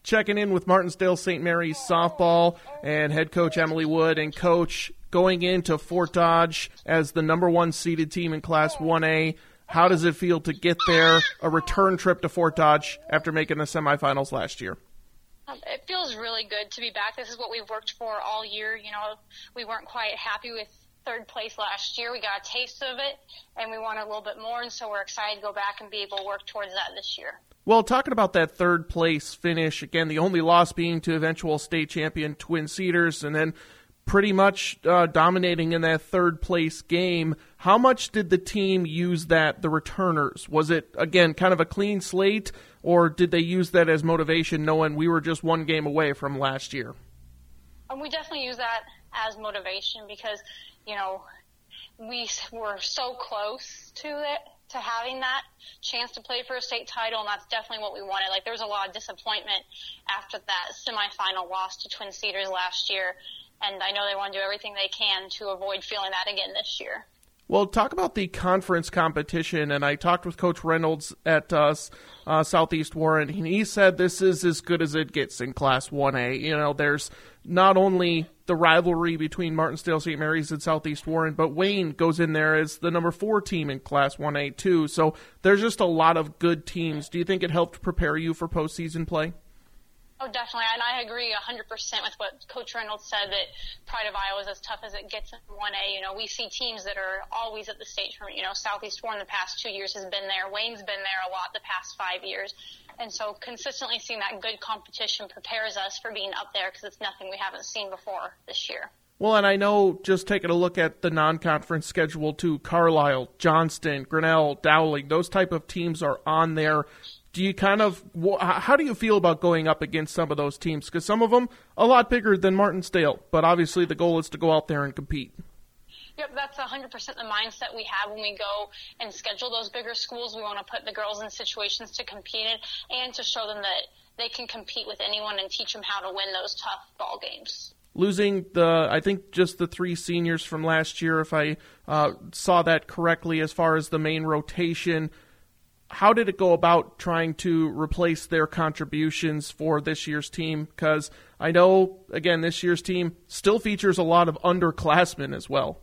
checking in with Martinsdale St. Mary's softball and head coach Emily Wood. And coach, going into Fort Dodge as the number one seeded team in Class 1A, how does it feel to get there, a return trip to Fort Dodge after making the semifinals last year? It feels really good to be back. This is what we've worked for all year. We weren't quite happy with third place last year. We got a taste of it, and we want a little bit more, and so we're excited to go back and be able to work towards that this year. Well, talking about that third place finish, again, the only loss being to eventual state champion Twin Cedars, and then pretty much dominating in that third place game. How much did the team use that, the returners? Was it, again, kind of a clean slate, or did they use that as motivation knowing we were just one game away from last year? We definitely use that as motivation because, we were so close to it, to having that chance to play for a state title, and that's definitely what we wanted. There was a lot of disappointment after that semifinal loss to Twin Cedars last year, and I know they want to do everything they can to avoid feeling that again this year. Well, talk about the conference competition, and I talked with Coach Reynolds at Southeast Warren, and he said this is as good as it gets in Class 1A. There's not only the rivalry between Martinsdale St. Mary's and Southeast Warren, but Wayne goes in there as the number 4 team in Class 1A too. So there's just a lot of good teams. Do you think it helped prepare you for postseason play? Oh, definitely, and I agree 100% with what Coach Reynolds said, that Pride of Iowa is as tough as it gets in 1A. We see teams that are always at the state tournament. Southeast Warren the past 2 years has been there. Wayne's been there a lot the past 5 years. And so consistently seeing that good competition prepares us for being up there because it's nothing we haven't seen before this year. Well, and I know, just taking a look at the non-conference schedule too, Carlisle, Johnston, Grinnell, Dowling, those type of teams are on there. Do you how do you feel about going up against some of those teams? Because some of them a lot bigger than Martinsdale, but obviously the goal is to go out there and compete. Yep, that's 100% the mindset we have when we go and schedule those bigger schools. We want to put the girls in situations to compete in and to show them that they can compete with anyone and teach them how to win those tough ball games. Losing I think just the 3 seniors from last year, if I saw that correctly, as far as the main rotation. How did it go about trying to replace their contributions for this year's team? Because I know, again, this year's team still features a lot of underclassmen as well.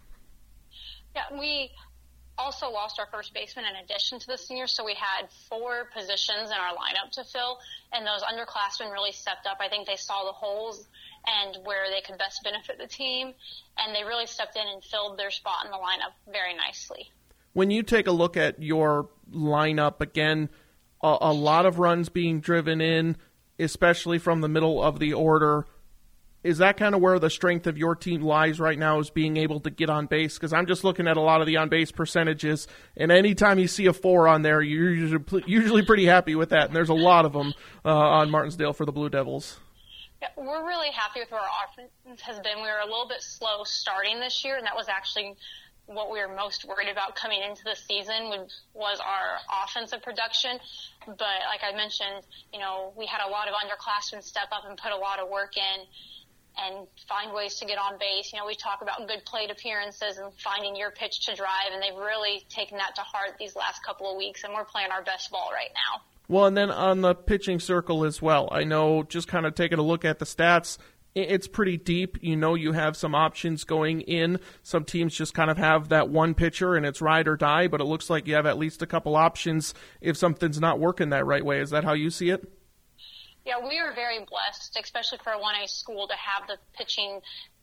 Yeah, we also lost our first baseman in addition to the seniors, so we had 4 positions in our lineup to fill, and those underclassmen really stepped up. I think they saw the holes and where they could best benefit the team, and they really stepped in and filled their spot in the lineup very nicely. When you take a look at your lineup, again, a lot of runs being driven in, especially from the middle of the order. Is that kind of where the strength of your team lies right now, is being able to get on base? Because I'm just looking at a lot of the on-base percentages, and anytime you see a 4 on there, you're usually pretty happy with that, and there's a lot of them on Martinsdale for the Blue Devils. Yeah, we're really happy with where our offense has been. We were a little bit slow starting this year, and that was actually what we were most worried about coming into the season was our offensive production. But like I mentioned, we had a lot of underclassmen step up and put a lot of work in and find ways to get on base. We talk about good plate appearances and finding your pitch to drive, and they've really taken that to heart these last couple of weeks, and we're playing our best ball right now. Well, and then on the pitching circle as well, I know, just kind of taking a look at the stats, it's pretty deep. You have some options going in. Some teams just kind of have that one pitcher and it's ride or die, but it looks like you have at least a couple options if something's not working that right way. Is that how you see it? Yeah, we are very blessed, especially for a 1A school, to have the pitching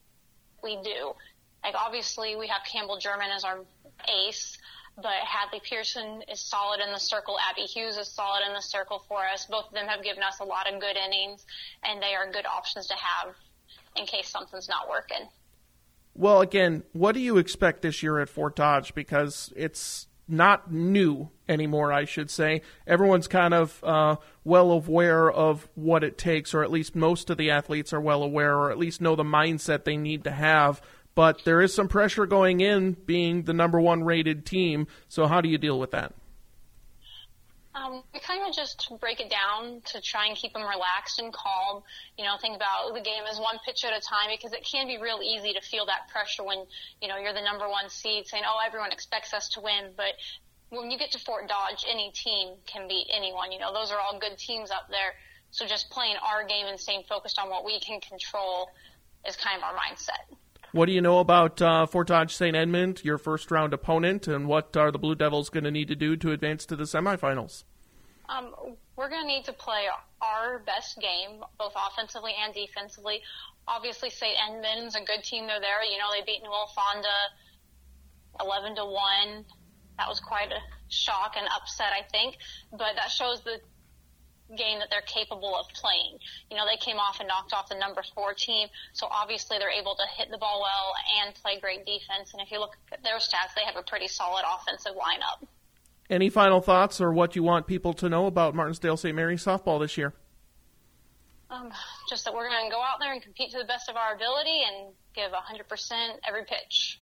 we do. Obviously, we have Campbell German as our ace, but Hadley Pearson is solid in the circle. Abby Hughes is solid in the circle for us. Both of them have given us a lot of good innings, and they are good options to have in case something's not working. Well, again, what do you expect this year at Fort Dodge? Because it's not new anymore, I should say. Everyone's kind of well aware of what it takes, or at least most of the athletes are well aware, or at least know the mindset they need to have. But there is some pressure going in, being the number 1 rated team. So how do you deal with that? We kind of just break it down to try and keep them relaxed and calm. Think about the game as one pitch at a time, because it can be real easy to feel that pressure when, you're the number 1 seed saying, oh, everyone expects us to win. But when you get to Fort Dodge, any team can beat anyone. Those are all good teams up there. So just playing our game and staying focused on what we can control is kind of our mindset. What do you know about Fort Dodge St. Edmund, your first-round opponent, and what are the Blue Devils going to need to do to advance to the semifinals? We're going to need to play our best game, both offensively and defensively. Obviously, St. Edmund's a good team. They're there. You know, they beat New Fonda 11-1. That was quite a shock and upset, I think. But that shows the game that they're capable of playing. You know, they came off and knocked off the number 4 team, so obviously they're able to hit the ball well and play great defense. And if you look at their stats, they have a pretty solid offensive lineup. Any final thoughts or what you want people to know about Martensdale St. Mary's softball this year? Just that we're going to go out there and compete to the best of our ability and give 100% every pitch.